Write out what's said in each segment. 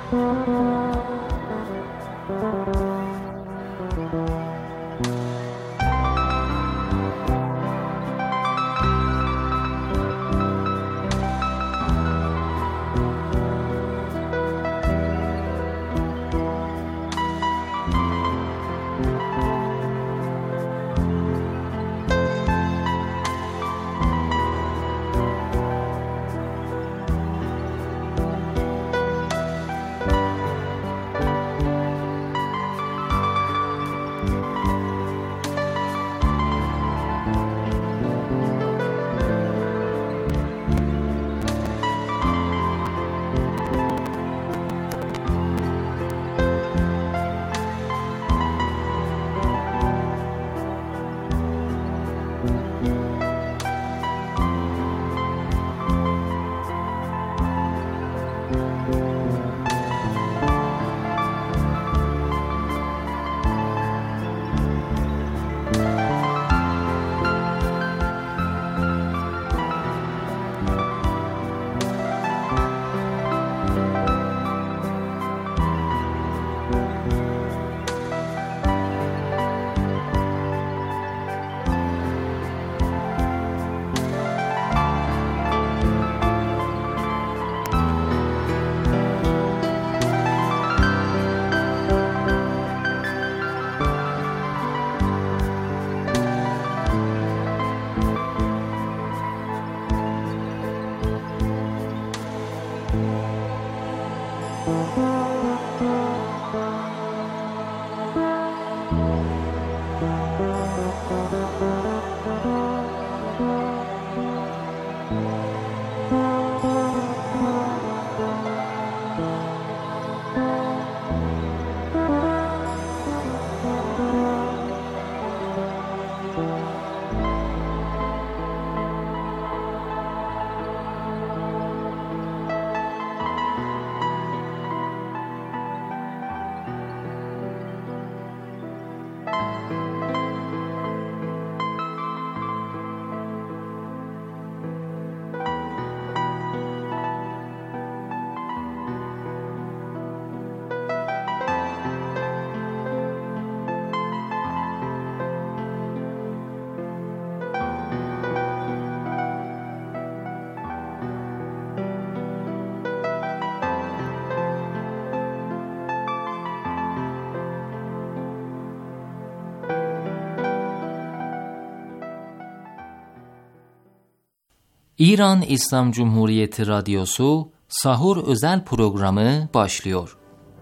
İran İslam Cumhuriyeti Radyosu Sahur özel programı başlıyor.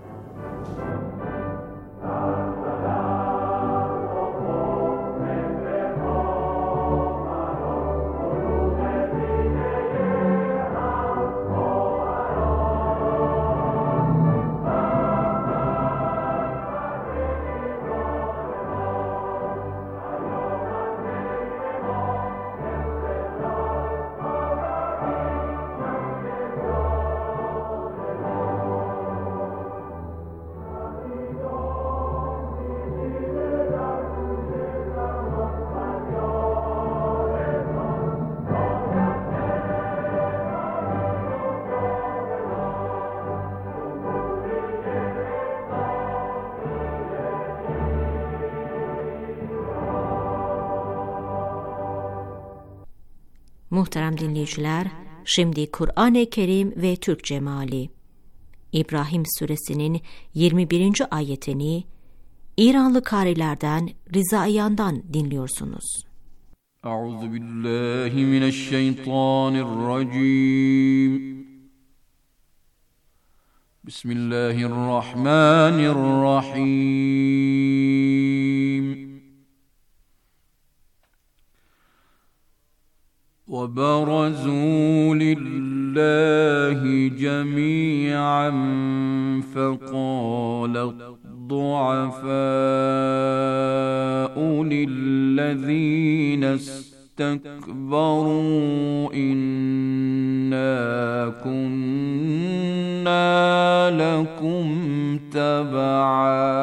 Muhterem dinleyiciler, şimdi Kur'an-ı Kerim ve Türkçe meali. İbrahim Suresinin 21. ayetini İranlı karilerden Rizaiyan'dan dinliyorsunuz. Euzubillahimineşşeytanirracim. Bismillahirrahmanirrahim. وَبَرَزُوا لِلَّهِ جَمِيعًا فَقَالَ الضُّعَفَاءُ لِلَّذِينَ اسْتَكْبَرُوا إِنَّا كُنَّا لَكُمْ تَبَعًا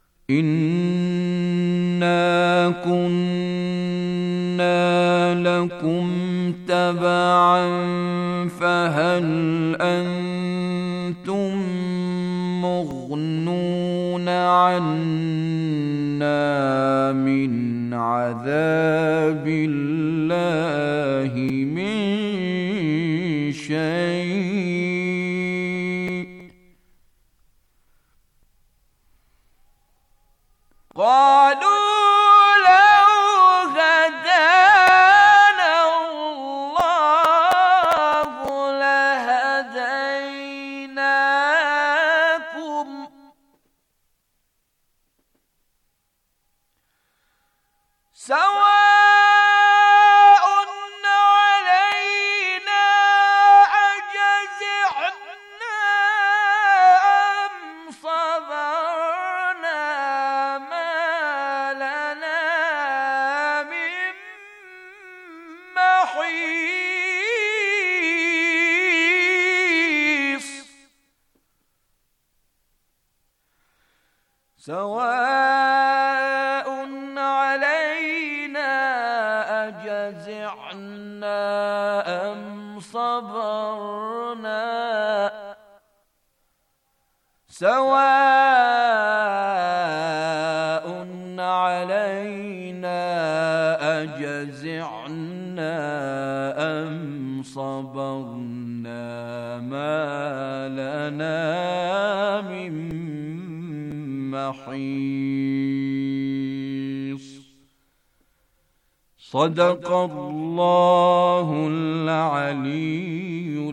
إِنَّا كُنَّا لَكُمْ لكم تبعا فهل أنتم مغنون عنا من عذاب الله من شيء قالوا سواء علينا أجزعنا أم صبرنا سواء علينا أجزعنا أم صبرنا ما لنا من محيص صدق الله العلي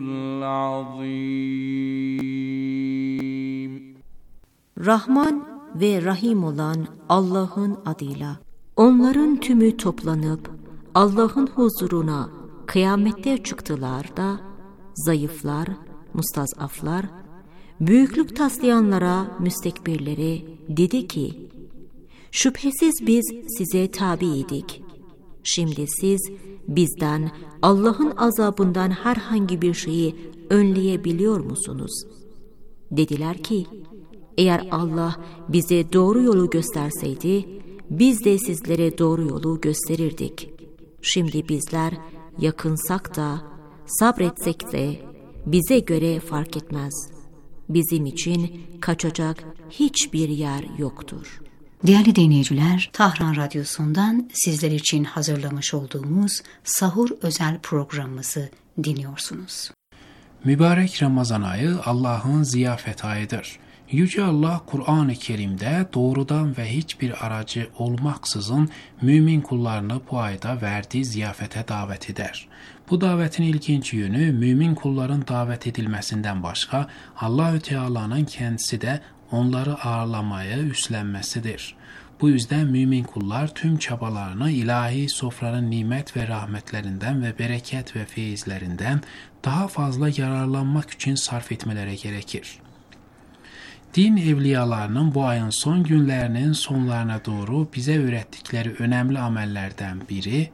العظيم. Rahman ve Rahim olan Allah'ın adıyla. Onların tümü toplanıp Allah'ın huzuruna kıyamette çıktılar da zayıflar, mustazaflar, büyüklük taslayanlara, müstekbirlere dedi ki, şüphesiz biz size tabiydik. Şimdi siz bizden Allah'ın azabından herhangi bir şeyi önleyebiliyor musunuz? Dediler ki, eğer Allah bize doğru yolu gösterseydi, biz de sizlere doğru yolu gösterirdik. Şimdi bizler yakınsak da, sabretsek de bize göre fark etmez. Bizim için kaçacak hiçbir yer yoktur. Değerli dinleyiciler, Tahran Radyosu'ndan sizler için hazırlamış olduğumuz Sahur özel programımızı dinliyorsunuz. Mübarek Ramazan ayı Allah'ın ziyafet ayıdır. Yüce Allah Kur'an-ı Kerim'de doğrudan ve hiçbir aracı olmaksızın mümin kullarını bu ayda verdiği ziyafete davet eder. Bu davetin ilginç yönü mümin kulların davet edilmesinden başka Allah-u Teala'nın kendisi de onları ağırlamaya üstlenmesidir. Bu yüzden mümin kullar tüm çabalarını ilahi sofranın nimet ve rahmetlerinden ve bereket ve feyizlerinden daha fazla yararlanmak için sarf etmeleri gerekir. Din evliyalarının bu ayın son günlerinin sonlarına doğru bize öğrettikleri önemli amellerden biri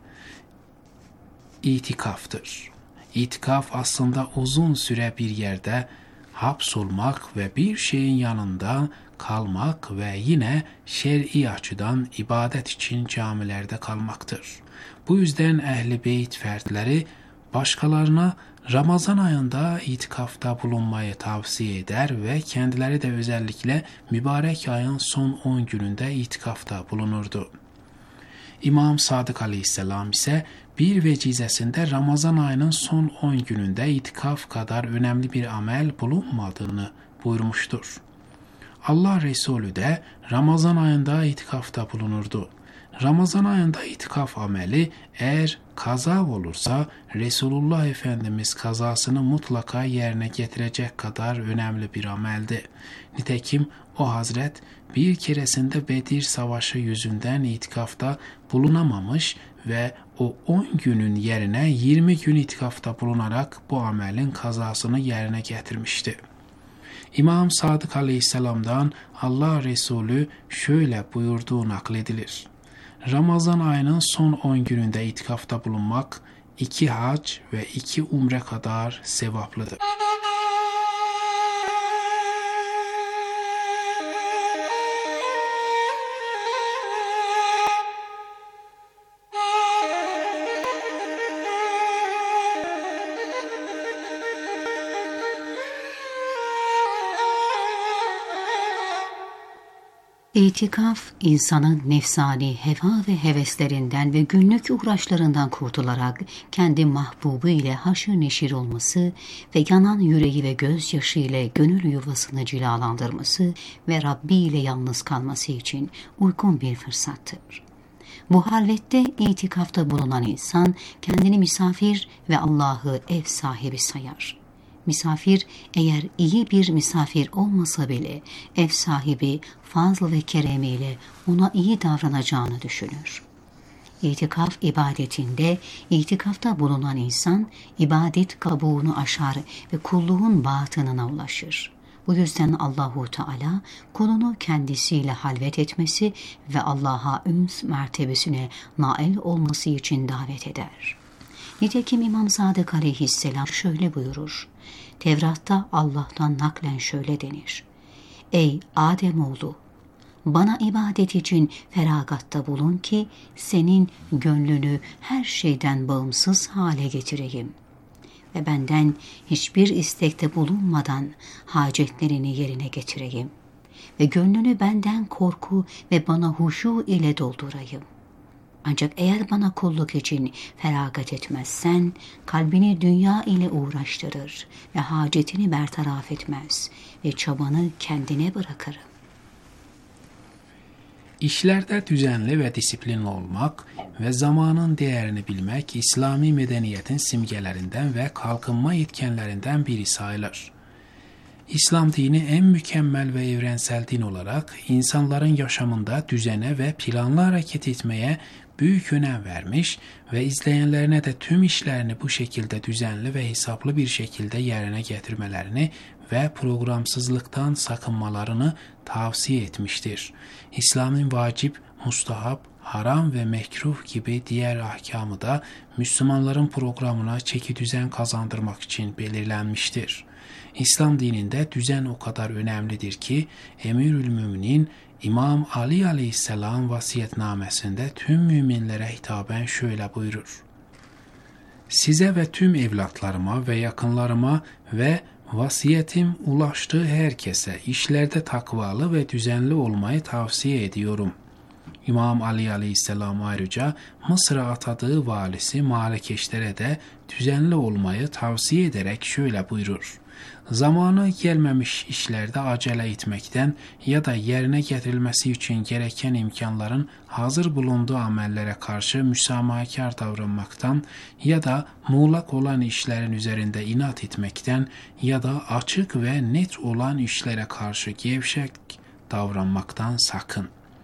itikaftır. İtikaf aslında uzun süre bir yerde hapsolmak ve bir şeyin yanında kalmak ve yine şer'i açıdan ibadet için camilerde kalmaktır. Bu yüzden Ehl-i Beyt fertleri başkalarına Ramazan ayında itikafta bulunmayı tavsiye eder ve kendileri de özellikle mübarek ayın son 10 gününde itikafta bulunurdu. İmam Sadık Aleyhisselam ise bir vecizesinde Ramazan ayının son 10 gününde itikaf kadar önemli bir amel bulunmadığını buyurmuştur. Allah Resulü de Ramazan ayında itikafta bulunurdu. Ramazan ayında itikaf ameli eğer kaza olursa Resulullah Efendimiz kazasını mutlaka yerine getirecek kadar önemli bir ameldi. Nitekim o hazret bir keresinde Bedir Savaşı yüzünden itikafta bulunamamış ve o 10 günün yerine 20 gün itikafta bulunarak bu amelin kazasını yerine getirmişti. İmam Sadık Aleyhisselam'dan Allah Resulü şöyle buyurduğu nakledilir. Ramazan ayının son 10 gününde itikafta bulunmak 2 hac ve 2 umre kadar sevaplıdır. İtikaf, insanın nefsani heva ve heveslerinden ve günlük uğraşlarından kurtularak kendi mahbubu ile haşır neşir olması ve yanan yüreği ve gözyaşı ile gönül yuvasını cilalandırması ve Rabbi ile yalnız kalması için uygun bir fırsattır. Bu halvette itikafta bulunan insan kendini misafir ve Allah'ı ev sahibi sayar. Misafir eğer iyi bir misafir olmasa bile ev sahibi fazl ve keremiyle ona iyi davranacağını düşünür. İtikaf ibadetinde itikafta bulunan insan ibadet kabuğunu aşar ve kulluğun batınına ulaşır. Bu yüzden Allahu Teala kulunu kendisiyle halvet etmesi ve Allah'a üns mertebesine nail olması için davet eder. Nitekim İmam Sadık aleyhisselam şöyle buyurur. Tevrat'ta Allah'tan naklen şöyle denir. Ey Ademoğlu! Bana ibadet için feragatta bulun ki senin gönlünü her şeyden bağımsız hale getireyim. Ve benden hiçbir istekte bulunmadan hacetlerini yerine getireyim. Ve gönlünü benden korku ve bana huşu ile doldurayım. Ancak eğer bana kulluk için feragat etmezsen, kalbini dünya ile uğraştırır ve hacetini bertaraf etmez ve çabanı kendine bırakırım. İşlerde düzenli ve disiplinli olmak ve zamanın değerini bilmek, İslami medeniyetin simgelerinden ve kalkınma etkenlerinden biri sayılır. İslam dini en mükemmel ve evrensel din olarak insanların yaşamında düzene ve planlı hareket etmeye büyük önem vermiş ve izleyenlerine de tüm işlerini bu şekilde düzenli ve hesaplı bir şekilde yerine getirmelerini ve programsızlıktan sakınmalarını tavsiye etmiştir. İslam'ın vacip, mustahap, haram ve mekruh gibi diğer ahkamı da Müslümanların programına çeki düzen kazandırmak için belirlenmiştir. İslam dininde düzen o kadar önemlidir ki Emirülmüminin İmam Ali aleyhisselam vasiyetnamesinde tüm müminlere hitaben şöyle buyurur. Size ve tüm evlatlarıma ve yakınlarıma ve vasiyetim ulaştığı herkese işlerde takvalı ve düzenli olmayı tavsiye ediyorum. İmam Ali aleyhisselam ayrıca Mısır'a atadığı valisi Malekeşler'e de düzenli olmayı tavsiye ederek şöyle buyurur. Zamanı gelmemiş işlerde acele etmekten ya da yerine getirilmesi için gereken imkanların hazır bulunduğu amellere karşı müsamahakar davranmaktan ya da muğlak olan işlerin üzerinde inat etmekten ya da açık ve net olan işlere karşı gevşek davranmaktan sakın.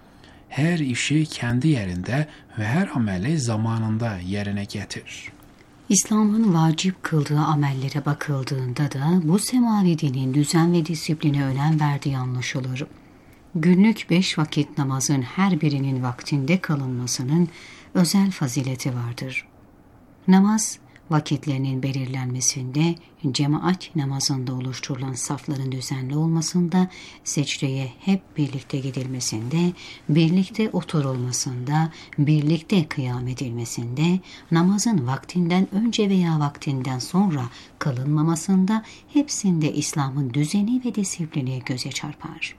Her işi kendi yerinde ve her ameli zamanında yerine getir. İslam'ın vacip kıldığı amellere bakıldığında da bu semavi dinin düzen ve disipline önem verdiği anlaşılır. Günlük 5 vakit namazın her birinin vaktinde kılınmasının özel fazileti vardır. Namaz vakitlerinin belirlenmesinde, cemaat namazında oluşturulan safların düzenli olmasında, secdeye hep birlikte gidilmesinde, birlikte oturulmasında, birlikte kıyam edilmesinde, namazın vaktinden önce veya vaktinden sonra kılınmamasında, hepsinde İslam'ın düzeni ve disiplini göze çarpar.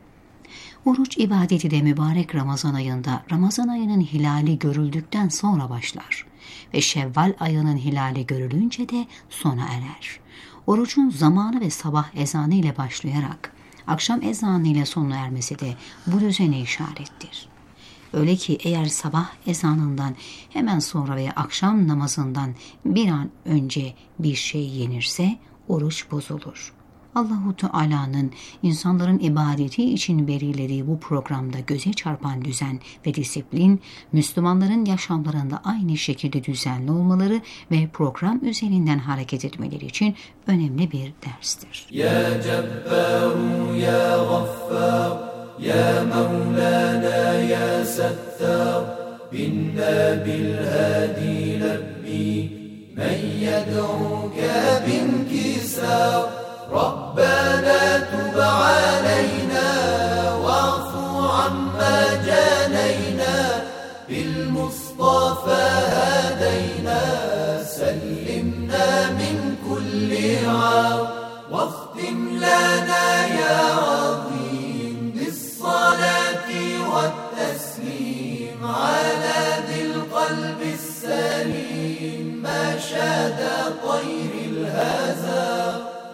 Oruç ibadeti de mübarek Ramazan ayında, Ramazan ayının hilali görüldükten sonra başlar ve Şevval ayının hilali görülünce de sona erer. Orucun zamanı ve sabah ezanı ile başlayarak akşam ezanı ile sona ermesi de bu düzene işarettir. Öyle ki eğer sabah ezanından hemen sonra veya akşam namazından bir an önce bir şey yenirse oruç bozulur. Allahu Teala'nın insanların ibadeti için belirlediği bu programda göze çarpan düzen ve disiplin, Müslümanların yaşamlarında aynı şekilde düzenli olmaları ve program üzerinden hareket etmeleri için önemli bir derstir. Ya Cebbaru ya Gaffar, ya Mevlana ya Settar, binna bil hadi lebbi, men yed'uka binkisar. ربنا تب علينا واعف عما جانينا بالمصطفى هدينا سلمنا من كل عار واختم لنا يا عظيم بالصلاة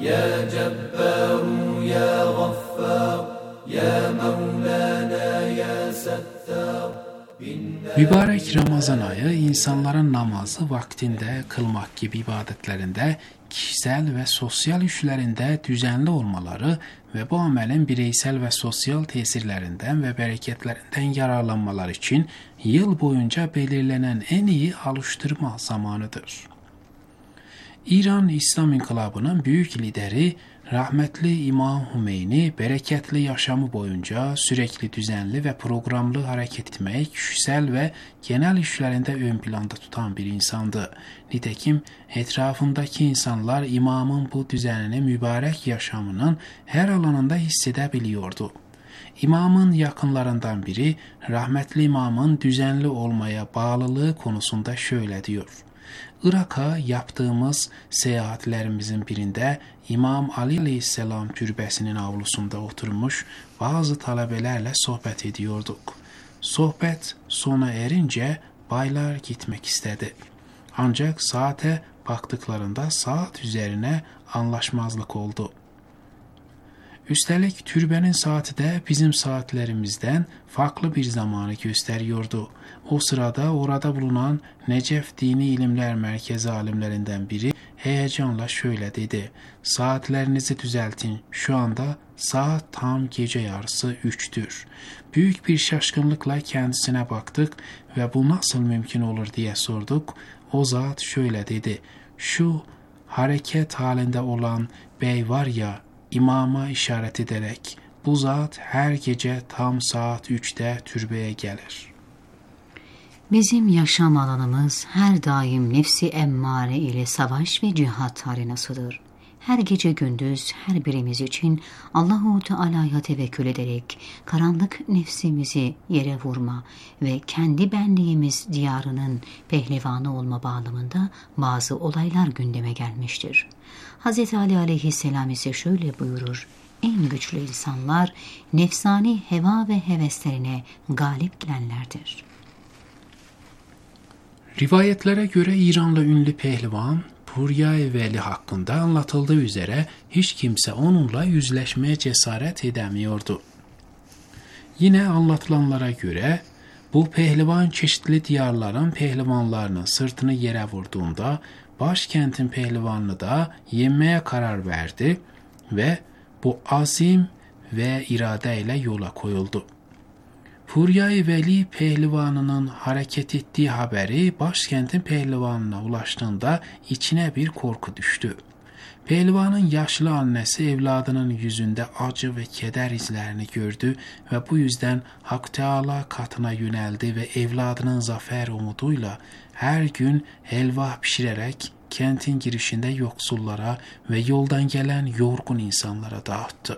يا جبار يا غفار يا مولانا يا ستار. Mübarek Ramazan ayı insanların namazı vaktinde kılmak gibi ibadetlerinde, kişisel ve sosyal işlerinde düzenli olmaları ve bu amelin bireysel ve sosyal tesirlerinden ve bereketlerinden yararlanmalar için yıl boyunca belirlenen en iyi alıştırma zamanıdır. İran İslam İnkılabı'nın büyük lideri rahmetli İmam Hümeyni bereketli yaşamı boyunca sürekli düzenli ve programlı hareket etmeyi kişisel ve genel işlerinde ön planda tutan bir insandı. Nitekim etrafındaki insanlar imamın bu düzenini mübarek yaşamının her alanında hissedebiliyordu. İmamın yakınlarından biri rahmetli imamın düzenli olmaya bağlılığı konusunda şöyle diyor. Irak'a yaptığımız seyahatlerimizin birinde İmam Ali Aleyhisselam türbesinin avlusunda oturmuş bazı talebelerle sohbet ediyorduk. Sohbet sona erince baylar gitmek istedi. Ancak saate baktıklarında saat üzerine anlaşmazlık oldu. Üstelik türbenin saati de bizim saatlerimizden farklı bir zamanı gösteriyordu. O sırada orada bulunan Necef Dini İlimler Merkezi alimlerinden biri heyecanla şöyle dedi. Saatlerinizi düzeltin. Şu anda saat tam gece yarısı 3'tür. Büyük bir şaşkınlıkla kendisine baktık ve bu nasıl mümkün olur diye sorduk. O zat şöyle dedi. Şu hareket halinde olan bey var ya, İmama işaret ederek bu zat her gece tam saat 3'te türbeye gelir. Bizim yaşam alanımız her daim nefsi emmare ile savaş ve cihat arenasıdır. Her gece gündüz her birimiz için Allah-u Teala'ya tevekkül ederek karanlık nefsimizi yere vurma ve kendi benliğimiz diyarının pehlivanı olma bağlamında bazı olaylar gündeme gelmiştir. Hz. Ali aleyhisselam ise şöyle buyurur. En güçlü insanlar nefsani heva ve heveslerine galip gelenlerdir. Rivayetlere göre İranlı ünlü pehlivan Puryai Veli hakkında anlatıldığı üzere hiç kimse onunla yüzleşmeye cesaret edemiyordu. Yine anlatılanlara göre bu pehlivan çeşitli diyarların pehlivanlarının sırtını yere vurduğunda başkentin pehlivanını da yenmeye karar verdi ve bu azim ve iradeyle yola koyuldu. Puryai Veli pehlivanının hareket ettiği haberi başkentin pehlivanına ulaştığında içine bir korku düştü. Pehlivanın yaşlı annesi evladının yüzünde acı ve keder izlerini gördü ve bu yüzden Hak Teala katına yöneldi ve evladının zafer umuduyla her gün helva pişirerek kentin girişinde yoksullara ve yoldan gelen yorgun insanlara dağıttı.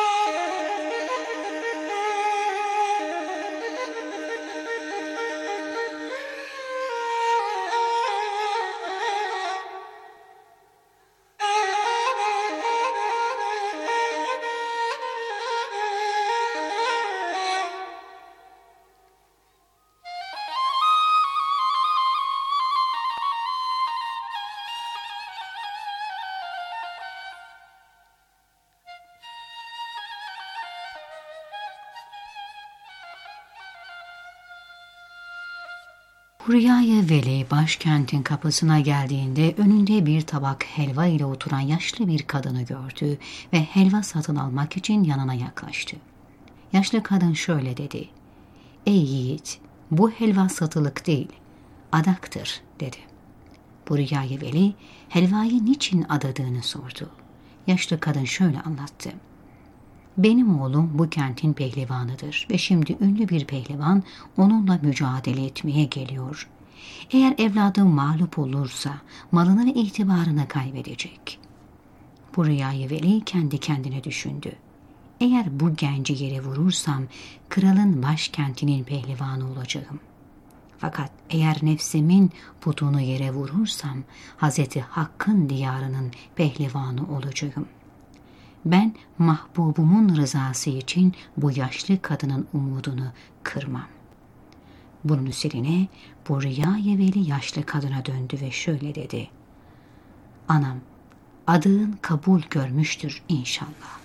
Puryai Veli başkentin kapısına geldiğinde önünde bir tabak helva ile oturan yaşlı bir kadını gördü ve helva satın almak için yanına yaklaştı. Yaşlı kadın şöyle dedi. Ey yiğit, bu helva satılık değil, adaktır dedi. Puryai Veli helvayı niçin adadığını sordu. Yaşlı kadın şöyle anlattı. Benim oğlum bu kentin pehlivanıdır ve şimdi ünlü bir pehlivan onunla mücadele etmeye geliyor. Eğer evladım mağlup olursa malını ve itibarını kaybedecek. Puryai Veli kendi kendine düşündü. Eğer bu genci yere vurursam kralın başkentinin pehlivanı olacağım. Fakat eğer nefsimin putunu yere vurursam Hazreti Hakk'ın diyarının pehlivanı olacağım. Ben mahbubumun rızası için bu yaşlı kadının umudunu kırmam. Bunun üzerine Puryai Veli yaşlı kadına döndü ve şöyle dedi. Anam, adın kabul görmüştür inşallah.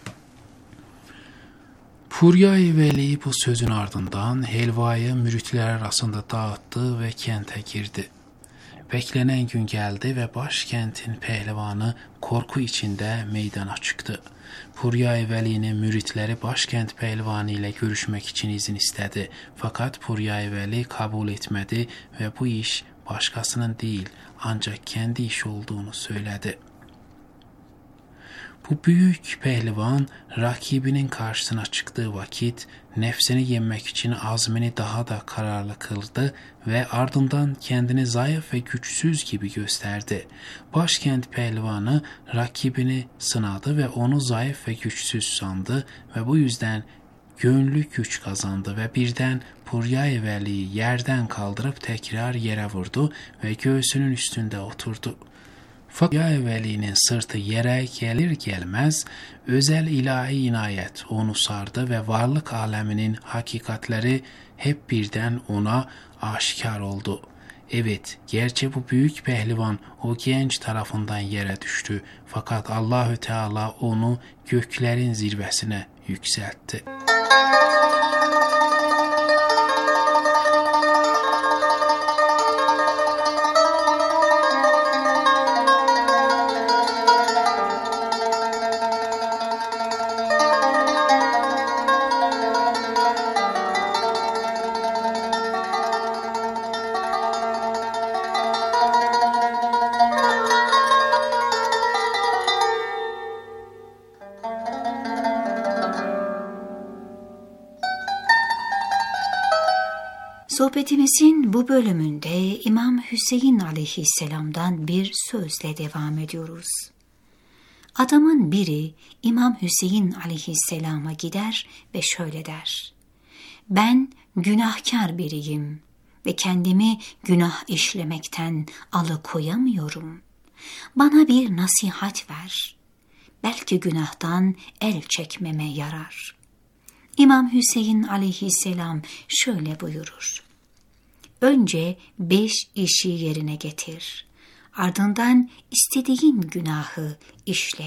Puryayı Veli bu sözün ardından helvayı müritler arasında dağıttı ve kente girdi. Beklenen gün geldi ve başkentin pehlivanı korku içinde meydana çıktı. Puryayı Veli'nin müritleri başkent pehlivanı ile görüşmek için izin istedi. Fakat Puryayı Veli kabul etmedi ve bu iş başkasının değil ancak kendi işi olduğunu söyledi. Bu büyük pehlivan rakibinin karşısına çıktığı vakit nefsini yenmek için azmini daha da kararlı kıldı ve ardından kendini zayıf ve güçsüz gibi gösterdi. Başkent pehlivanı rakibini sınadı ve onu zayıf ve güçsüz sandı ve bu yüzden gönlü güç kazandı ve birden Puryayı Veli'yi yerden kaldırıp tekrar yere vurdu ve göğsünün üstünde oturdu. Fakat Puryayı Veli'nin sırtı yere gelir gelmez özel ilahi inayet onu sardı ve varlık aleminin hakikatleri hep birden ona aşikar oldu. Evet, gerçi bu büyük pehlivan o genç tarafından yere düştü. Fakat Allahü Teala onu göklerin zirvesine yükseltti. Sohbetimizin bu bölümünde İmam Hüseyin aleyhisselamdan bir sözle devam ediyoruz. Adamın biri İmam Hüseyin aleyhisselama gider ve şöyle der: "Ben günahkar biriyim ve kendimi günah işlemekten alıkoyamıyorum. Bana bir nasihat ver. Belki günahtan el çekmeme yarar." İmam Hüseyin aleyhisselam şöyle buyurur: "Önce 5 işi yerine getir. Ardından istediğin günahı işle.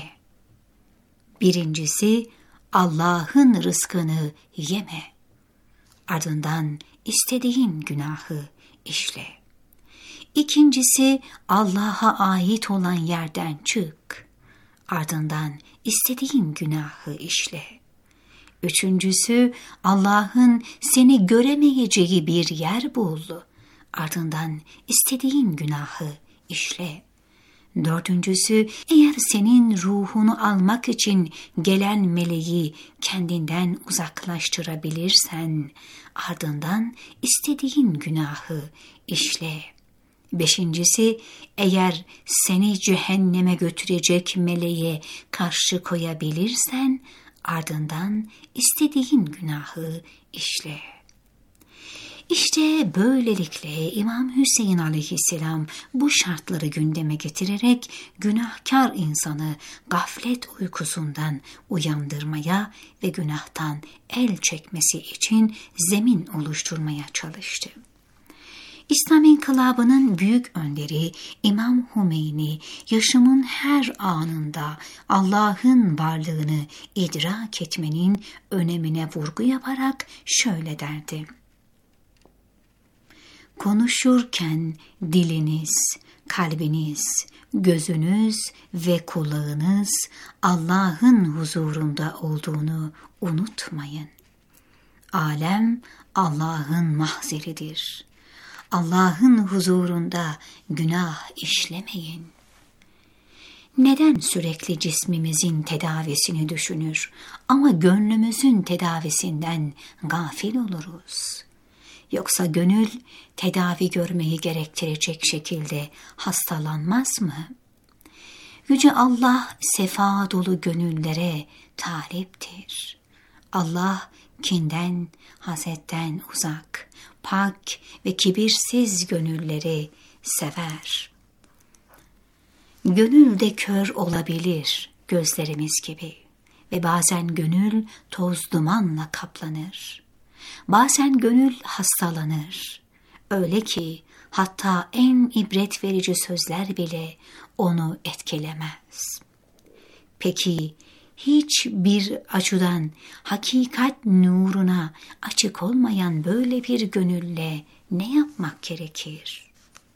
Birincisi, Allah'ın rızkını yeme. Ardından istediğin günahı işle. İkincisi, Allah'a ait olan yerden çık. Ardından istediğin günahı işle. Üçüncüsü, Allah'ın seni göremeyeceği bir yer bul. Ardından istediğin günahı işle. Dördüncüsü, eğer senin ruhunu almak için gelen meleği kendinden uzaklaştırabilirsen, ardından istediğin günahı işle. Beşincisi, eğer seni cehenneme götürecek meleğe karşı koyabilirsen, ardından istediğin günahı işle." İşte böylelikle İmam Hüseyin aleyhisselam bu şartları gündeme getirerek günahkar insanı gaflet uykusundan uyandırmaya ve günahtan el çekmesi için zemin oluşturmaya çalıştı. İslam İnkılabı'nın büyük önderi İmam Hümeyni yaşamın her anında Allah'ın varlığını idrak etmenin önemine vurgu yaparak şöyle derdi: "Konuşurken diliniz, kalbiniz, gözünüz ve kulağınız Allah'ın huzurunda olduğunu unutmayın. Alem Allah'ın mahzeridir. Allah'ın huzurunda günah işlemeyin." Neden sürekli cismimizin tedavisini düşünür ama gönlümüzün tedavisinden gafil oluruz? Yoksa gönül tedavi görmeyi gerektirecek şekilde hastalanmaz mı? Yüce Allah sefa dolu gönüllere taliptir. Allah kinden, hasetten uzak, pak ve kibirsiz gönülleri sever. Gönül de kör olabilir gözlerimiz gibi ve bazen gönül toz dumanla kaplanır. Bazen gönül hastalanır. Öyle ki hatta en ibret verici sözler bile onu etkilemez. Peki hiçbir açıdan hakikat nuruna açık olmayan böyle bir gönülle ne yapmak gerekir?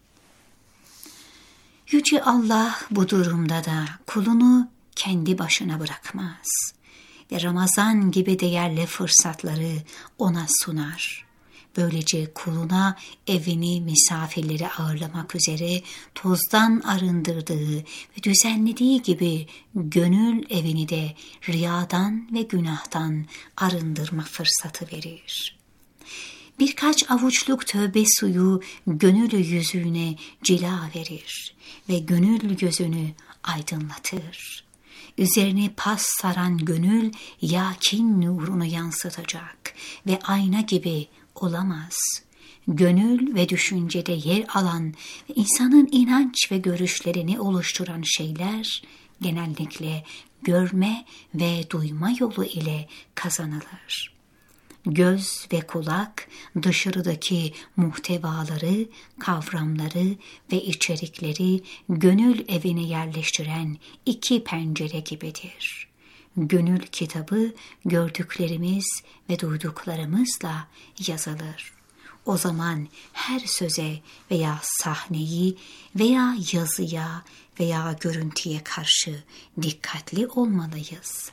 Yüce Allah bu durumda da kulunu kendi başına bırakmaz ve Ramazan gibi değerli fırsatları ona sunar. Böylece kuluna evini misafirleri ağırlamak üzere tozdan arındırdığı ve düzenlediği gibi gönül evini de riyadan ve günahtan arındırma fırsatı verir. Birkaç avuçluk tövbe suyu gönül yüzüne cila verir ve gönül gözünü aydınlatır. Üzerine pas saran gönül yakin nurunu yansıtacak ve ayna gibi olamaz. Gönül ve düşüncede yer alan ve insanın inanç ve görüşlerini oluşturan şeyler genellikle görme ve duyma yolu ile kazanılır. Göz ve kulak dışarıdaki muhtevaları, kavramları ve içerikleri gönül evine yerleştiren iki pencere gibidir. Gönül kitabı gördüklerimiz ve duyduklarımızla yazılır. O zaman her söze veya sahneyi veya yazıya veya görüntüye karşı dikkatli olmalıyız.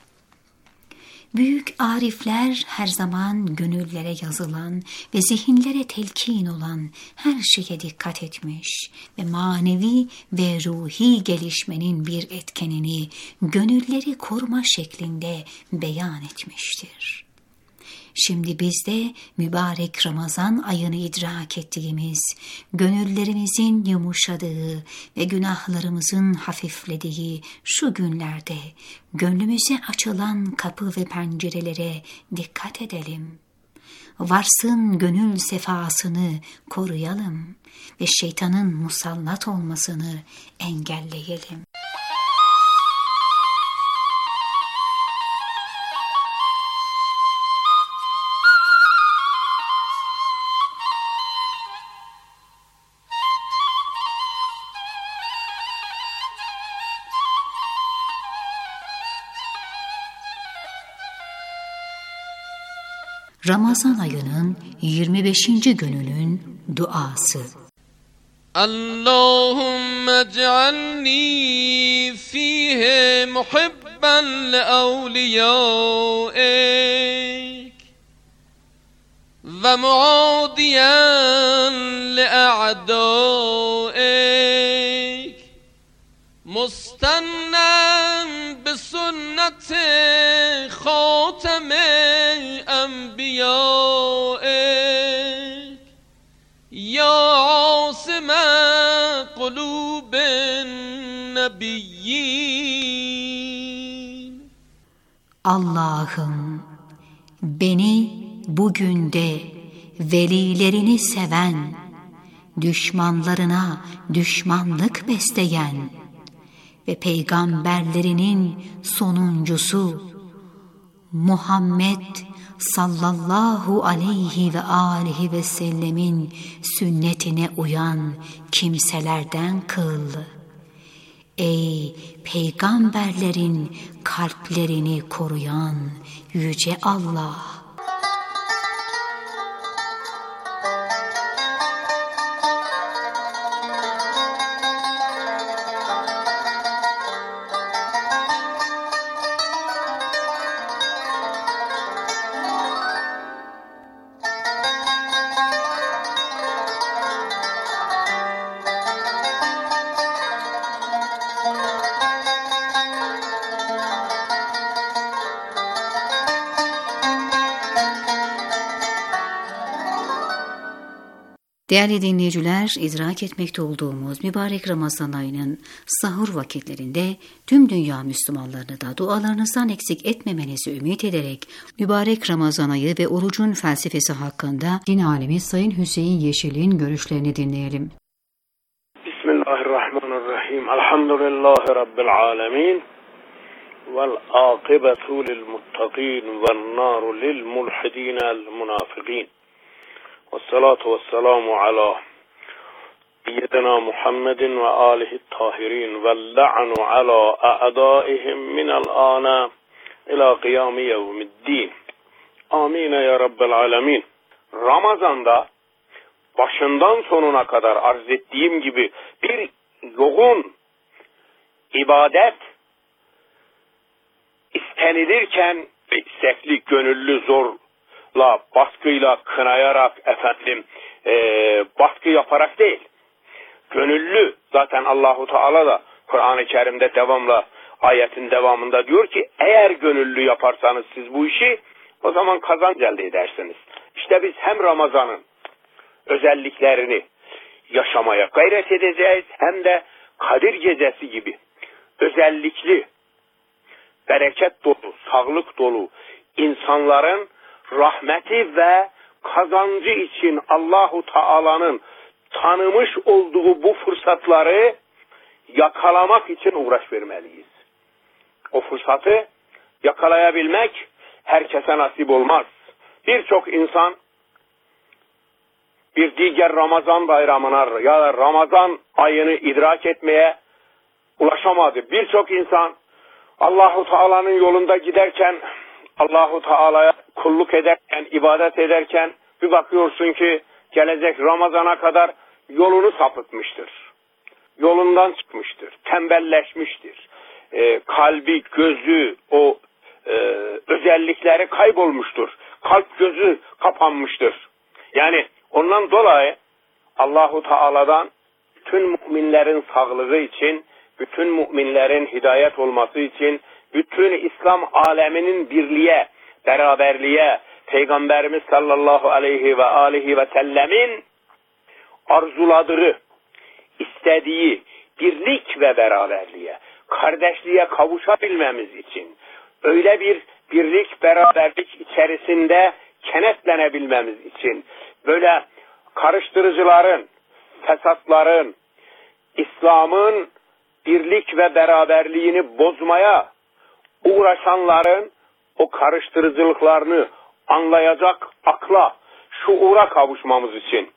Büyük arifler her zaman gönüllere yazılan ve zihinlere telkin olan her şeye dikkat etmiş ve manevi ve ruhi gelişmenin bir etkenini gönülleri koruma şeklinde beyan etmiştir. Şimdi biz de mübarek Ramazan ayını idrak ettiğimiz, gönüllerimizin yumuşadığı ve günahlarımızın hafiflediği şu günlerde gönlümüze açılan kapı ve pencerelere dikkat edelim. Varsın gönül sefasını koruyalım ve şeytanın musallat olmasını engelleyelim. Ramazan ayının 25. gününün duası. Allahümme ec'alni fihi muhibben li evliyaik ve muadiyen li a'daik mustannen bi sünneti khâtemi enbiyâik ya asime kulûbin nebiyyin. Allah'ım beni bugün de velilerini seven, düşmanlarına düşmanlık besleyen ve peygamberlerinin sonuncusu Muhammed sallallahu aleyhi ve aleyhi ve sellemin sünnetine uyan kimselerden kıl. Ey peygamberlerin kalplerini koruyan yüce Allah! Değerli dinleyiciler, idrak etmekte olduğumuz mübarek Ramazan ayının sahur vakitlerinde tüm dünya Müslümanlarını da dualarınızdan eksik etmemenizi ümit ederek mübarek Ramazan ayı ve orucun felsefesi hakkında din alimi Sayın Hüseyin Yeşil'in görüşlerini dinleyelim. Bismillahirrahmanirrahim. Elhamdülillahi Rabbil alemin. Vel akibetu lil muttaqin vel naru lil mulhidin el munafiqin. Vessalatu vesselamu ala سيدنا محمد وآله الطاهرين واللعن على أعدائهم من الآن إلى قيام يوم الدين. Amin ya Rabbel Alemin. Ramazan'da başından sonuna kadar arz ettiğim gibi bir yoğun ibadet istenilirken istekli, gönüllü, zorla, baskıyla, kınayarak, baskı yaparak değil. Gönüllü, zaten Allahu Teala da Kur'an-ı Kerim'de devamla, ayetin devamında diyor ki, eğer gönüllü yaparsanız siz bu işi, o zaman kazanç elde edersiniz. İşte biz hem Ramazan'ın özelliklerini yaşamaya gayret edeceğiz, hem de Kadir Gecesi gibi özellikli, bereket dolu, sağlık dolu insanların rahmeti ve kazancı için Allahu Teala'nın tanımış olduğu bu fırsatları yakalamak için uğraş vermeliyiz. O fırsatı yakalayabilmek herkese nasip olmaz. Birçok insan bir diğer Ramazan bayramına ya da Ramazan ayını idrak etmeye ulaşamadı. Birçok insan Allahu Teala'nın yolunda giderken, Allahu Teala'ya kulluk ederken, ibadet ederken bir bakıyorsun ki gelecek Ramazan'a kadar yolunu sapıtmıştır. Yolundan çıkmıştır. Tembelleşmiştir. Kalbi, gözü, o özellikleri kaybolmuştur. Kalp gözü kapanmıştır. Yani ondan dolayı Allahu Teala'dan bütün müminlerin sağlığı için, bütün müminlerin hidayet olması için, bütün İslam aleminin birliğe, beraberliğe, Peygamberimiz sallallahu aleyhi ve aleyhi ve sellemin arzuladığı, istediği birlik ve beraberliğe, kardeşliğe kavuşabilmemiz için, öyle bir birlik, beraberlik içerisinde kenetlenebilmemiz için, böyle karıştırıcıların, fesatların, İslam'ın birlik ve beraberliğini bozmaya uğraşanların o karıştırıcılıklarını anlayacak akla, şuura kavuşmamız için,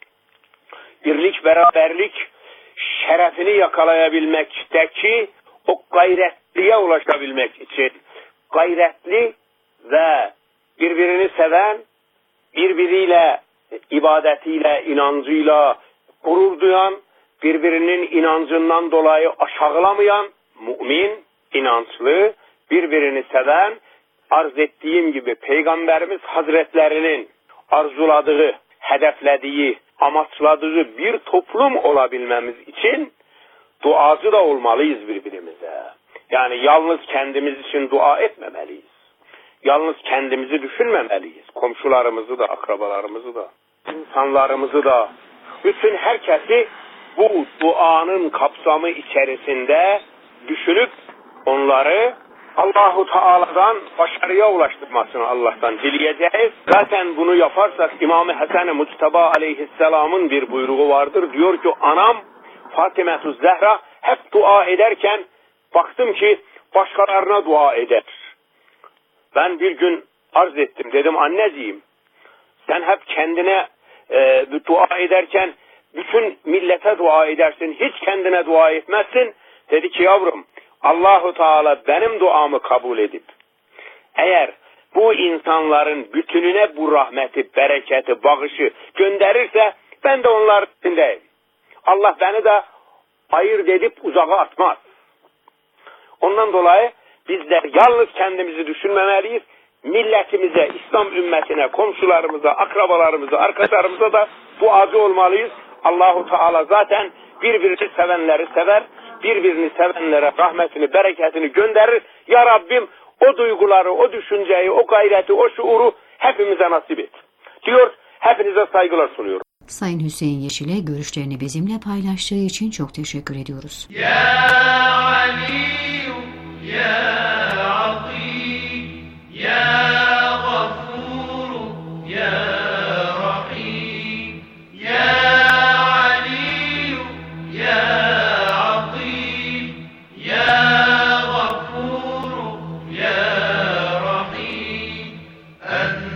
birlik, beraberlik şerefini yakalayabilmekteki o gayretliye ulaşabilmek için, gayretli ve birbirini seven, birbiriyle, ibadetiyle, inancıyla gurur duyan, birbirinin inancından dolayı aşağılamayan, mümin, inançlı, birbirini seven, arz ettiğim gibi Peygamberimiz Hazretlerinin arzuladığı, hedeflediği, amaçladığı bir toplum olabilmemiz için duacı da olmalıyız birbirimize. Yani yalnız kendimiz için dua etmemeliyiz. Yalnız kendimizi düşünmemeliyiz. Komşularımızı da, akrabalarımızı da, insanlarımızı da, bütün herkesi bu duanın kapsamı içerisinde düşünüp onları Allahu Teala'dan başarıya ulaştırmasını Allah'tan dileyeceğiz. Zaten bunu yaparsak İmam-ı Hasan-ı Muçtaba aleyhisselamın bir buyruğu vardır. Diyor ki anam Fatıma-tü Zehra hep dua ederken baktım ki başkalarına dua eder. Ben bir gün arz ettim. Dedim anneciğim sen hep kendine dua ederken bütün millete dua edersin. Hiç kendine dua etmezsin. Dedi ki yavrum Allahu Teala benim duamı kabul edip eğer bu insanların bütününe bu rahmeti, bereketi, bağışı gönderirse ben de onlar içindeyim. Allah beni de ayırt edip uzağa atmaz. Ondan dolayı bizler yalnız kendimizi düşünmemeliyiz. Milletimize, İslam ümmetine, komşularımıza, akrabalarımıza, arkadaşlarımıza da duacı olmalıyız. Allahu Teala zaten birbirini sevenleri sever, birbirini sevenlere rahmetini, bereketini gönderir. Ya Rabbim o duyguları, o düşünceyi, o gayreti, o şuuru hepimize nasip et. Diyor, hepinize saygılar sunuyorum. Sayın Hüseyin Yeşil'e görüşlerini bizimle paylaştığı için çok teşekkür ediyoruz. Ya Ali, ya Atif, ya Gafur, ya Rahim, ya Ali, ya Atif, ya Gafur, ya Rahim,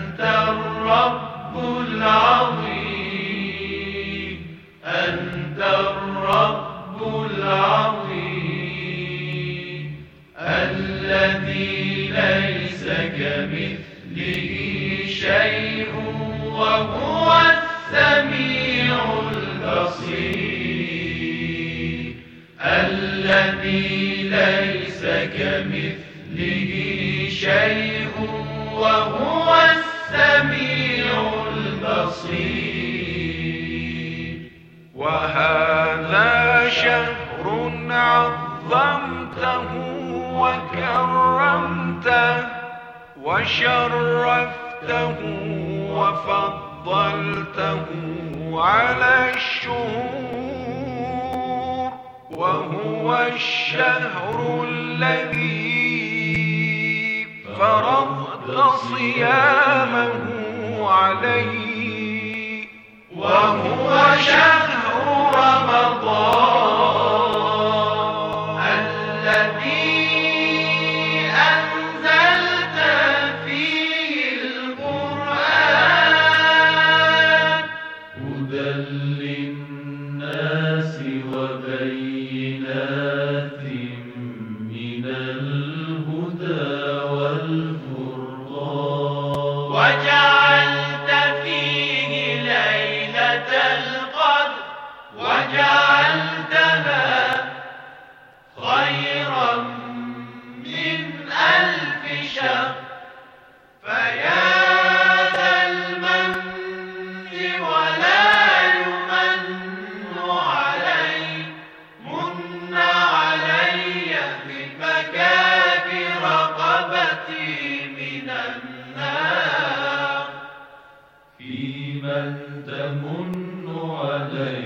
Ente'r Rabbul Azim, Ente ليس كمثله شيء وهو السميع البصير الذي ليس كمثله شيء وهو السميع البصير وهذا شهر عظمته وكرمته وشرفته وفضلته على الشهور وهو الشهر الذي فرضت صيامه عليه وهو شهر رمضان الذي أنزلت فيه القرآن هدى للناس وبينات من الهدى والفرقان وجعلت فيه ليلة القدر وجعلتها خيرا من 1000 شهر فيا ذا المن ولا يمن علي من علي بفكاك رقبتي من النار في من تمن علي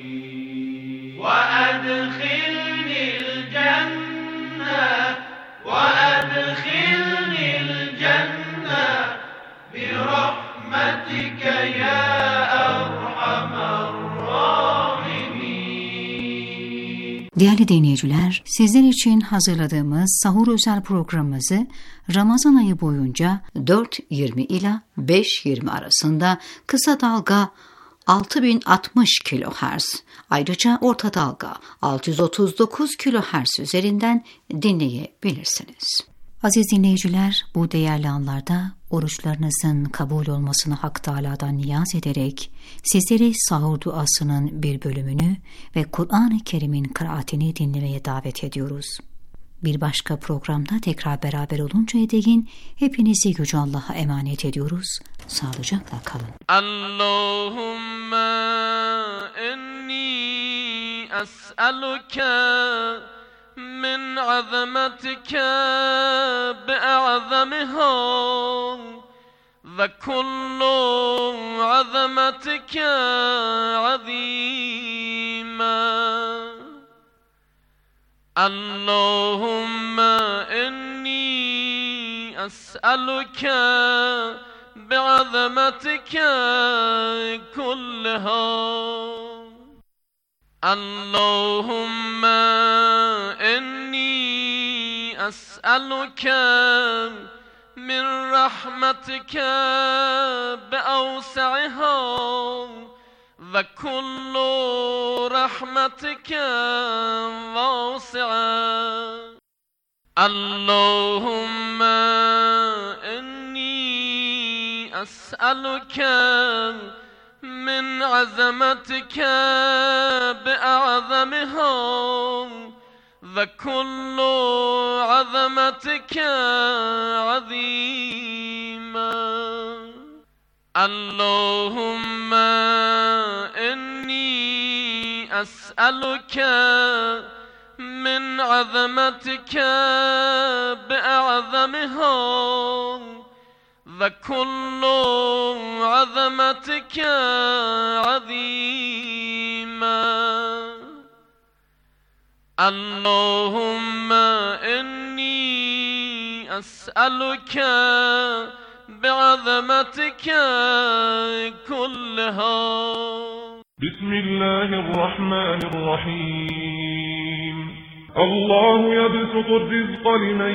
وأدخلني الجنة وأدخلني الجنة برحمتك يا أرحم الراحمين. Değerli dinleyiciler, sizler için hazırladığımız sahur özel programımızı Ramazan ayı boyunca 4.20 ila 5.20 arasında kısa dalga 6060 kHz, ayrıca orta dalga 639 kHz üzerinden dinleyebilirsiniz. Aziz dinleyiciler, bu değerli anlarda oruçlarınızın kabul olmasını Hak Teâlâ'dan niyaz ederek sizleri sahur duasının bir bölümünü ve Kur'an-ı Kerim'in kıraatini dinlemeye davet ediyoruz. Bir başka programda tekrar beraber oluncaya değin hepinizi Yüce Allah'a emanet ediyoruz. Sağlıcakla kalın. Allahümme inni es'eluke min azametike bi'azamiha ve kullu azametike azîmâ. Allahümme inni es'eluke bi'azametike kullaha. Allahümme inni es'eluke min rahmetike bi'awsa'iha ve kullu rahmetike vasi'a. Allahümme inni es'eluke min azametike bi'azamiha ve kullu azametike azîmâ. Allahümme inni es'eluke min azametike bi'azamiha ve kullu azametike azîmâ. Allahümme inni es'eluke bi'azametike kullaha. Bismillahirrahmanirrahim. Allahu yebsutu r-rizqa limen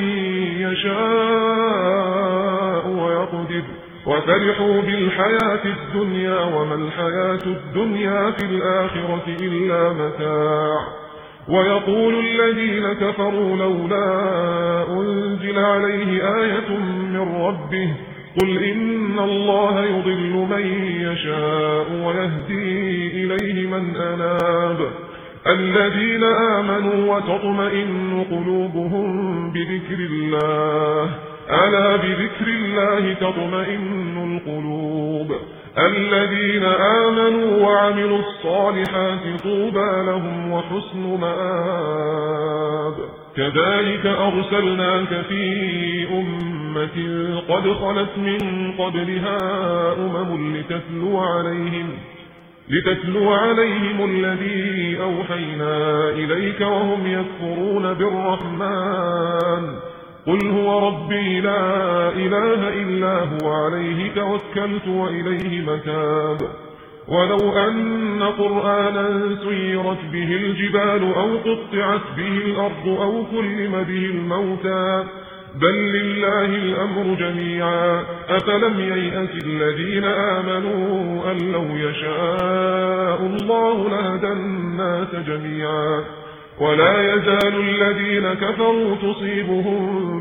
yeşâ'u ve yakdir. وَفَرِحُوا بِالْحَيَاةِ الدُّنْيَا وَمَا الْحَيَاةُ الدُّنْيَا فِي الْآخِرَةِ إِلَّا مَتَاعٌ ويقول الذين كفروا لولا أنزل عليه آية من ربه قل إن الله يضل من يشاء ويهدي إليه من أناب الذين آمنوا وتطمئن قلوبهم بذكر الله ألا بذكر الله تطمئن القلوب الذين آمنوا وعملوا الصالحات طوبى لهم وحسن مآب كذلك أرسلناك في أمة قد خلت من قبلها لتتلو عليهم الذي أوحينا إليك وهم يكفرون بالرحمن قل هو ربي لا إله إلا هو عليه توكلت وإليه متاب ولو أن قرآنا سيرت به الجبال أو قطعت به الأرض أو كلم به الموتى بل لله الأمر جميعا أفلم ييأس الذين آمنوا أن لو يشاء الله لهدى الناس جميعا ولا يزال الذين كفروا تصيبهم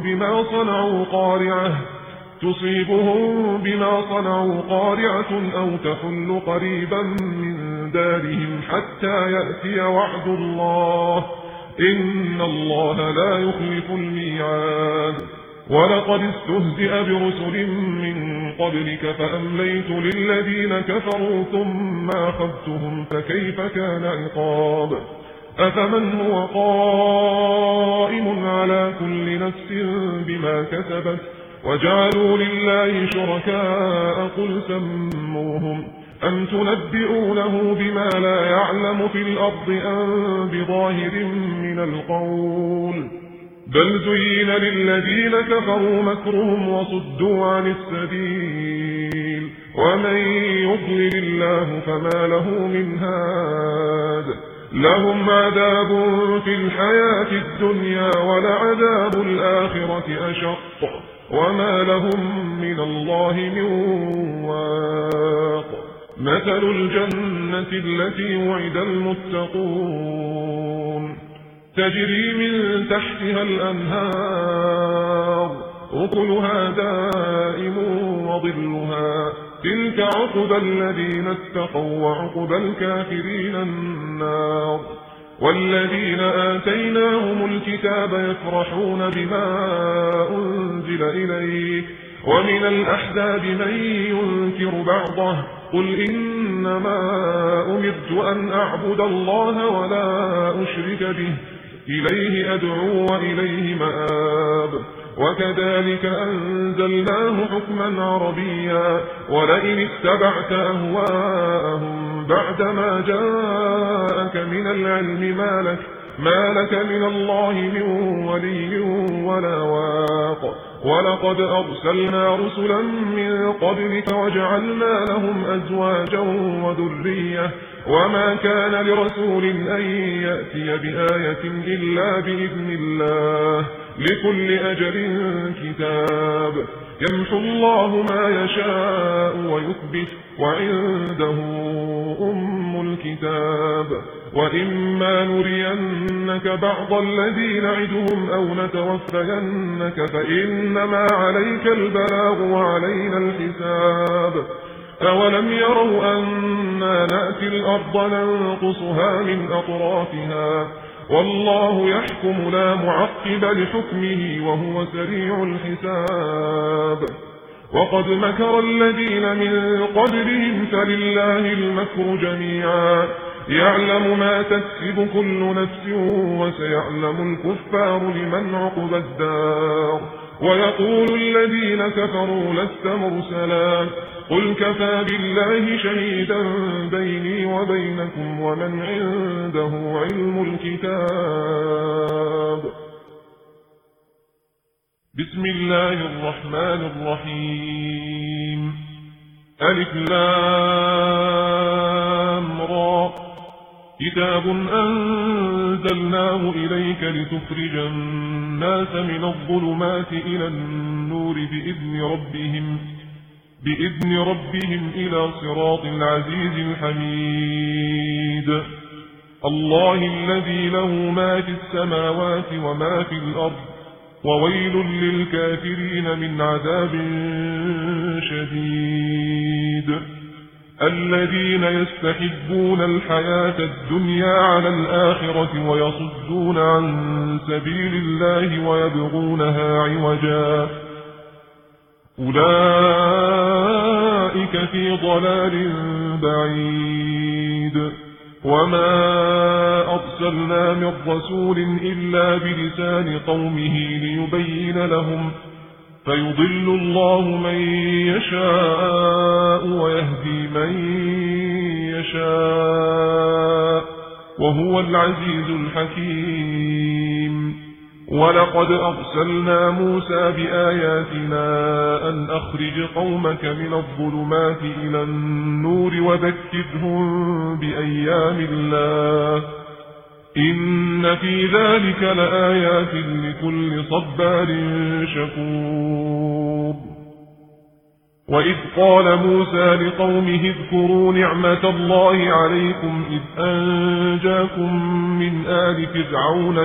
بما صنعوا قارعة أو تحل قريبا من دارهم حتى يأتي وعد الله إن الله لا يخلف الميعاد ولقد استهزئ برسل من قبلك فأمليت للذين كفروا ثم أخذتهم فكيف كان عقاب أفمن هو قائم على كل نفس بما كسبت وجعلوا لله شركاء قل سموهم أم تنبئونه بما لا يعلم في الأرض أم بظاهر من القول بل زين للذين كفروا مكرهم وصدوا عن السبيل ومن يضلل الله فما له من هاد لهم عذاب في الحياة الدنيا ولعذاب الآخرة أشق وما لهم من الله من واق مثل الجنة التي وعد المتقون تجري من تحتها الأنهار أكلها دائم وظلها تلك عقبى الذين اتقوا وعقبى الكافرين النار والذين آتيناهم الكتاب يفرحون بما أنزل إليك ومن الأحزاب من ينكر بعضه قل إنما أمرت أن أعبد الله ولا أشرك به إليه أدعو وإليه مآب وكذلك أنزلناه حكما عربيا ولئن اتبعت أهواءهم بعدما جاءك من العلم ما لك من الله من ولي ولا واق ولقد أرسلنا رسلا من قبلك وجعلنا لهم أزواجا وذرية وما كان لرسول أن يأتي بآية إلا بإذن الله لكل أجل كتاب يمحو الله ما يشاء ويثبت وعنده أم الكتاب وإما نرينك بعض الذي نعدهم أو نتوفينك فإنما عليك البلاغ وعلينا الحساب أولم يروا أنا نأتي الأرض ننقصها من أطرافها والله يحكم لا معقب لحكمه وهو سريع الحساب وقد مكر الذين من قبلهم فلله المكر جميعا يعلم ما تكسب كل نفس وسيعلم الكفار لمن عقبى الدار ويقول الذين كفروا لست مرسلا قل كفى بالله شهيدا بيني وبينكم ومن عنده علم الكتاب بسم الله الرحمن الرحيم ألف لام را كتاب أنزلناه إليك لتخرج الناس من الظلمات إلى النور بإذن ربهم إلى صراط العزيز الحميد الله الذي له ما في السماوات وما في الأرض وويل للكافرين من عذاب شديد. الذين يستحبون الحياة الدنيا على الآخرة ويصدون عن سبيل الله ويبغونها عوجا أولئك في ضلال بعيد. وما أرسلنا من رسول إلا بلسان قومه ليبين لهم فيضل الله من يشاء ويهدي من يشاء وهو العزيز الحكيم. ولقد أرسلنا موسى بآياتنا أن أخرج قومك من الظلمات إلى النور وذكرهم بأيام الله إن في ذلك لآيات لكل صبار شكور. وإذ قال موسى لقومه اذكروا نعمة الله عليكم إذ أنجاكم من آل فرعون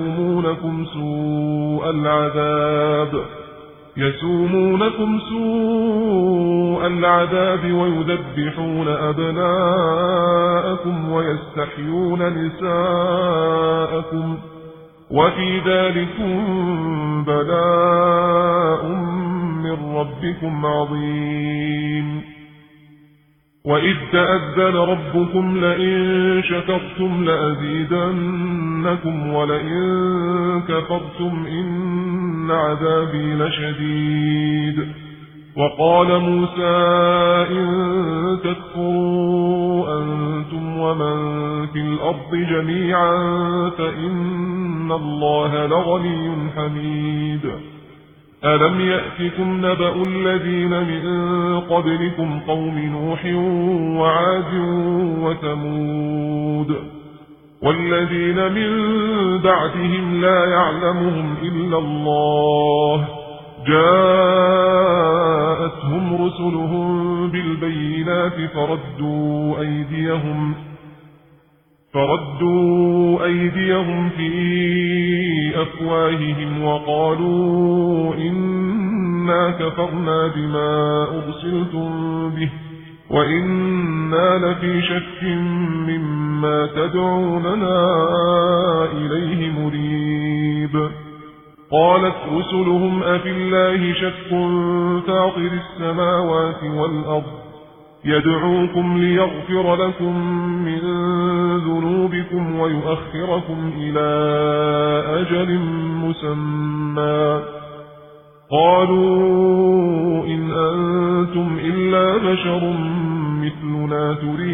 يسومونكم سوء العذاب ويذبحون أبناءكم ويستحيون نساءكم وفي ذلكم بلاء من ربكم عظيم. وإذ تأذن ربكم لئن شكرتم لأزيدنكم ولئن كفرتم إن عذابي لشديد. وقال موسى إن تكفروا أنتم ومن في الأرض جميعا فإن الله لغني حميد. ألم يأتكم نبأ الذين من قبلكم قوم نوح وعاد وثمود والذين من بعدهم لا يعلمهم إلا الله جاءتهم رسلهم بالبينات فردوا أيديهم في أفواههم وقالوا إنا كفرنا بما أرسلتم به وإنا لفي شك مما تدعوننا إليه مريب. قالت رسلهم أفي الله شك فاطر السماوات والأرض يدعوكم ليغفر لكم من ذنوبكم ويؤخركم إلى أجل مسمى قالوا إن أنتم إلا بشر مثلنا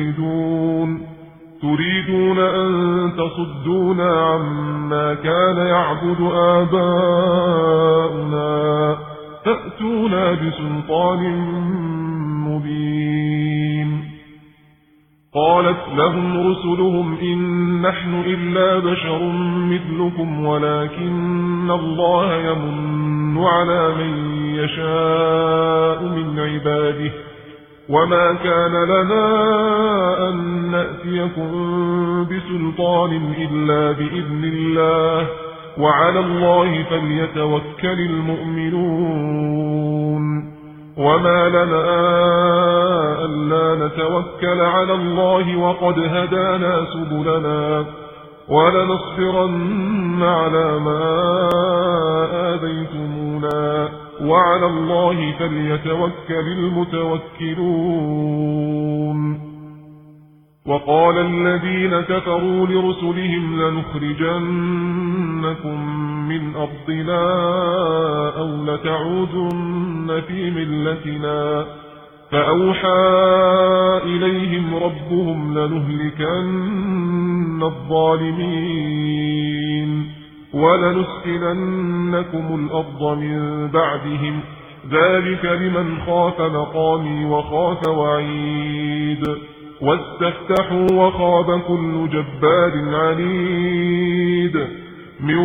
تريدون أن تصدونا عما كان يعبد آباؤنا فأتونا بسلطان مبين. قالت لهم رسلهم إن نحن إلا بشر مثلكم ولكن الله يمن على من يشاء من عباده وما كان لنا أن نأتيكم بسلطان إلا بإذن الله وعلى الله فليتوكل المؤمنون. وما لنا ألا نتوكل على الله وقد هدانا سبلنا ولنصبرن على ما آذيتمونا وعلى الله فليتوكل المتوكلون. وقال الذين كفروا لرسلهم لنخرجنكم من أرضنا أو لتعودن في ملتنا فأوحى إليهم ربهم لنهلكن الظالمين ولنسكننكم الأرض من بعدهم ذلك لمن خاف مقامي وخاف وعيد. واستفتحوا وخاب كل جبار عنيد من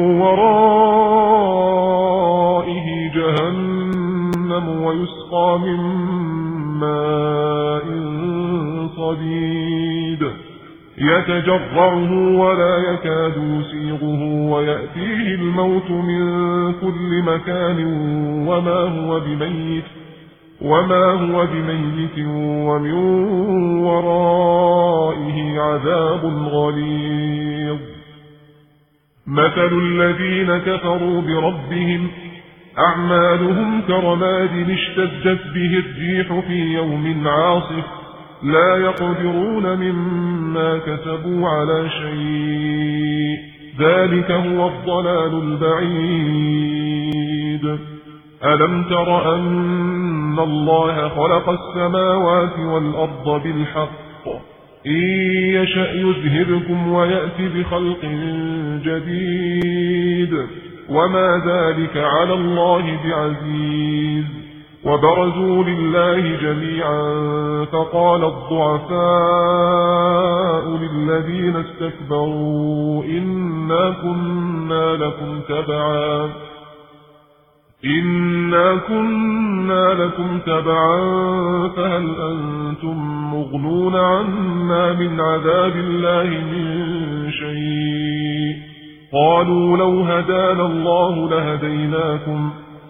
ورائه جهنم ويسقى من ماء صديد يتجرعه ولا يكاد يسيغه ويأتيه الموت من كل مكان وما هو بميت ومن ورائه عذاب غليظ. مثل الذين كفروا بربهم أعمالهم كرماد اشتدت به الريح في يوم عاصف لا يقدرون مما كسبوا على شيء ذلك هو الضلال البعيد. ألم تر أن الله خلق السماوات والأرض بالحق إن يشأ يذهبكم ويأتي بخلق جديد وما ذلك على الله بعزيز. وبرزوا لله جميعا فقال الضعفاء للذين استكبروا إنا كنا لكم تبعا فهل أنتم مغنون عنا من عذاب الله من شيء. قالوا لو هدانا الله لهديناكم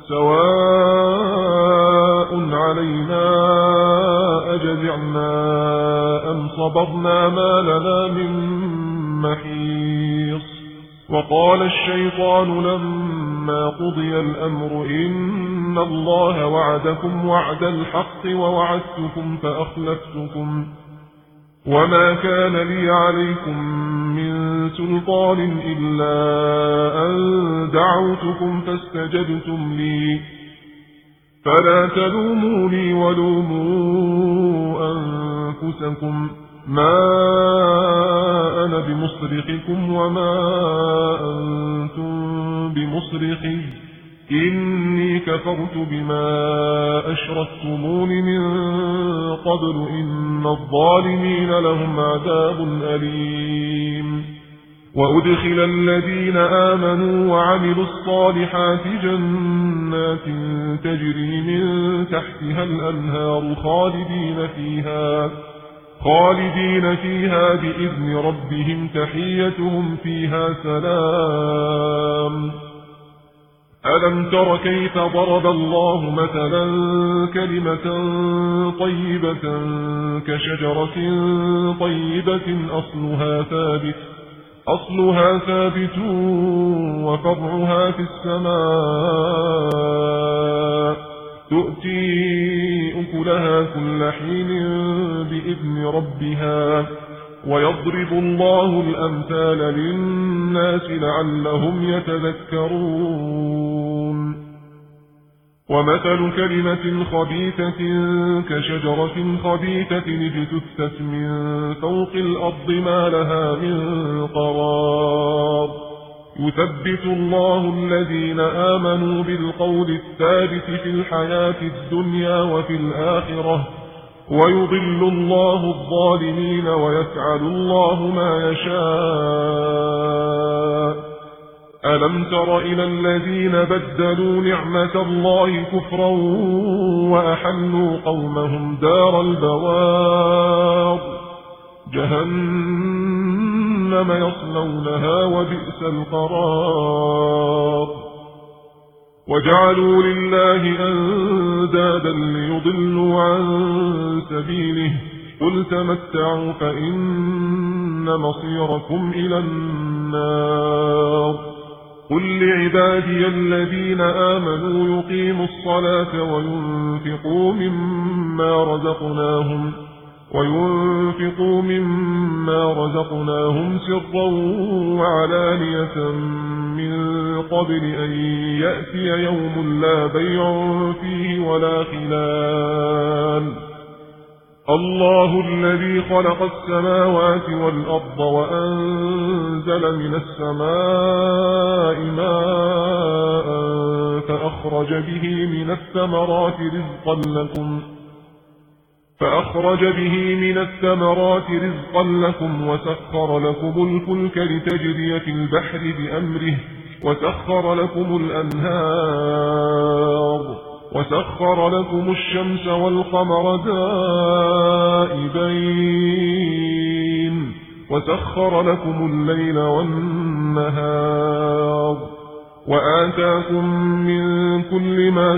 سواء علينا أجزعنا أم صبرنا ما لنا من محيص. وقال الشيطان لما قضي الأمر إن الله وعدكم وعد الحق ووعدتكم فأخلفتكم وما كان لي عليكم من سلطان إلا أن دعوتكم فاستجبتم لي فلا تلوموني ولوموا أنفسكم ما أنا بمصرخكم وما أنتم بمصرخي إني كفرت بما أشركتمون من قبل إن الظالمين لهم عذاب أليم. وأدخل الذين آمنوا وعملوا الصالحات جنات تجري من تحتها الأنهار خالدين فيها بإذن ربهم تحيتهم فيها سلام. ألم تر كيف ضرب الله مثلا كلمة طيبة كشجرة طيبة أصلها ثابت وفرعها في السماء تؤتي أكلها كل حين بإذن ربها ويضرب الله الأمثال للناس لعلهم يتذكرون. ومثل كلمة خبيثة كشجرة خبيثة اجتثت من فوق الأرض ما لها من قرار يثبت الله الذين آمنوا بالقول الثابت في الحياة الدنيا وفي الآخرة ويضل الله الظالمين ويفعل الله ما يشاء. ألم تر إلى الذين بدلوا نعمة الله كفرا وأحلوا قومهم دار البوار جهنم يصلونها وبئس القرار. وجعلوا لله أندادا ليضلوا عن سبيله قل تمتعوا فإن مصيركم إلى النار. قل لعبادي الذين آمنوا يقيموا الصلاة وينفقوا مما رزقناهم سرا وعلانية من قبل أن يأتي يوم لا بيع فيه ولا خلال. الله الذي خلق السماوات والأرض وأنزل من السماء ماء فأخرج به من الثمرات رزقا لكم وسخر لكم الفلك لتجري في البحر بأمره وسخر لكم الأنهار وسخر لكم الشمس والقمر دائبين وسخر لكم الليل والنهار وآتاكم من كل ما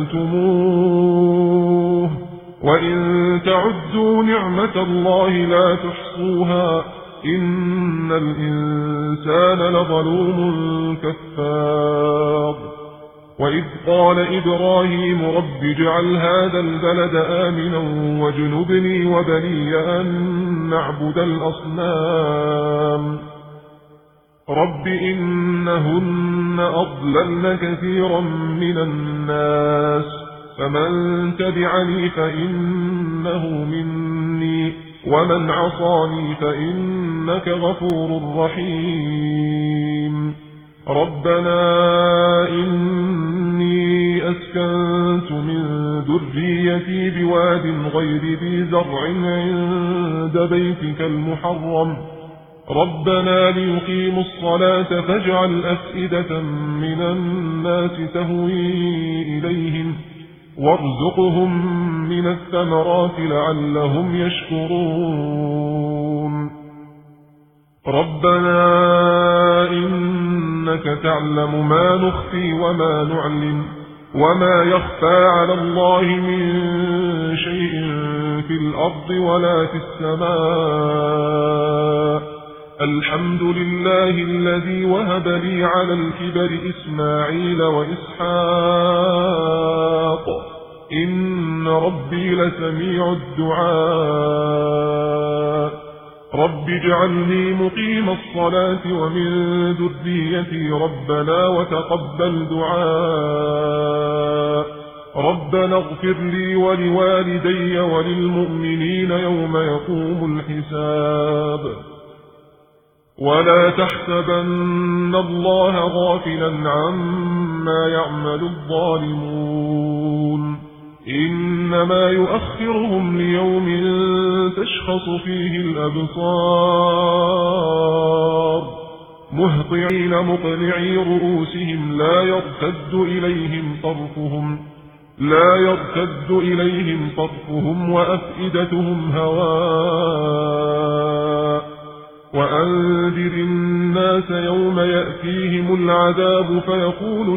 سألتموه وإن تعدوا نعمة الله لا تحصوها إن الإنسان لظلوم كفار وإذ قال إبراهيم رب اجعل هذا البلد آمنا واجنبني وبني أن نعبد الأصنام رب إنهن أضللن كثيرا من الناس فمن تبعني فإنه مني ومن عصاني فإنك غفور رحيم ربنا إني أسكنت من ذريتي بواد غير ذي زرع عند بيتك المحرم ربنا ليقيموا الصلاة فاجعل أفئدة من الناس تهوي إليهم وارزقهم من الثمرات لعلهم يشكرون ربنا إنك تعلم ما نخفي وما نعلن وما يخفى على الله من شيء في الأرض ولا في السماء الحمد لله الذي وهب لي على الكبر إسماعيل وإسحاق إن ربي لسميع الدعاء رب اجعلني مقيم الصلاة ومن ذريتي ربنا وتقبل دعاء ربنا اغفر لي ولوالدي وللمؤمنين يوم يقوم الحساب ولا تحسبن الله غافلا عما يعمل الظالمون إنما يؤخرهم ليوم تشخص فيه الأبصار مهطعين مقنعي رؤوسهم لا يرتد إليهم طرفهم وأفئدتهم هواء وأنذر الناس يوم يأتيهم العذاب فيقول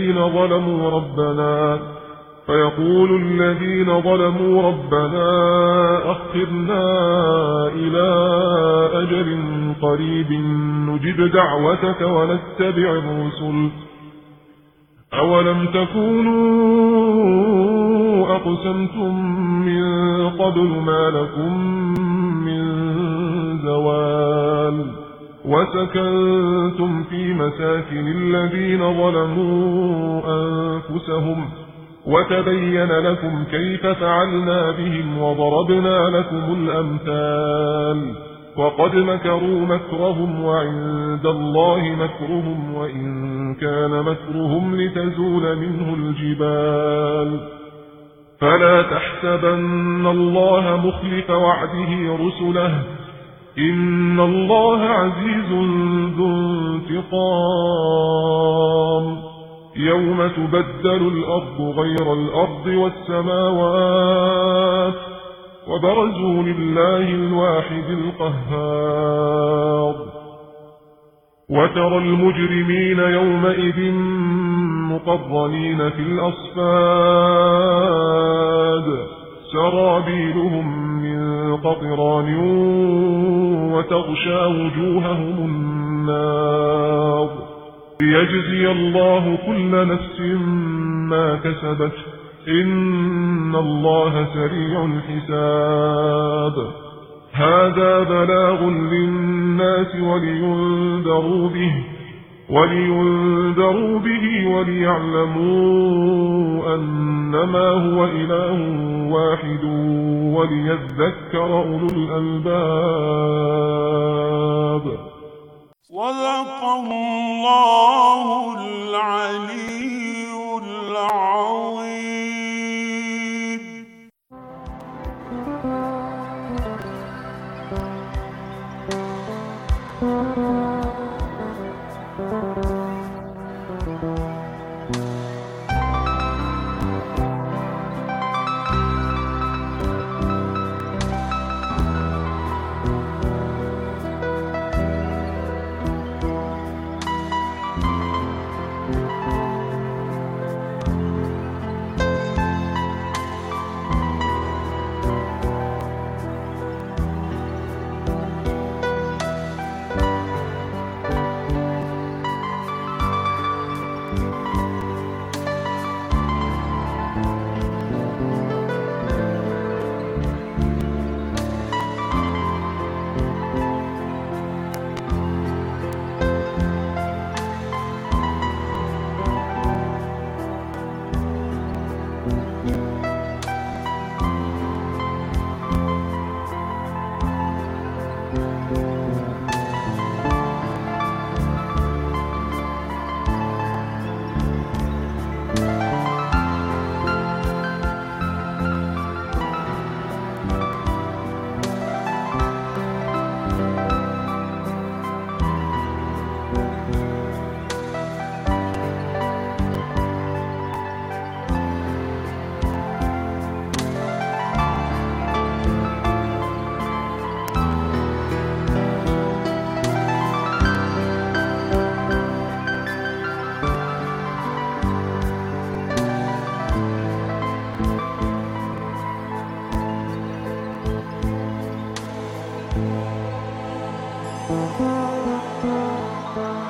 الذين ظلموا ربنا أخرنا إلى أجل قريب نجب دعوتك ونتبع الرسل أولم تكونوا أقسمتم من قبل ما لكم من زوال وسكنتم في مساكن الذين ظلموا أنفسهم وتبين لكم كيف فعلنا بهم وضربنا لكم الأمثال وقد مكروا مكرهم وعند الله مكرهم وإن كان مكرهم لتزول منه الجبال فلا تحسبن الله مخلف وعده رسله إن الله عزيز ذو انتقام يوم تبدل الأرض غير الأرض والسماوات وبرزوا لله الواحد القهار وترى المجرمين يومئذ مقرنين في الأصفاد سرابيلهم من قطران وتغشى وجوههم النار ليجزي الله كل نفس ما كسبت إن الله سريع الحساب هذا بلاغ للناس ولينذروا به وليعلموا أنما هو إله واحد وليذكر أولو الألباب صدق الله العليم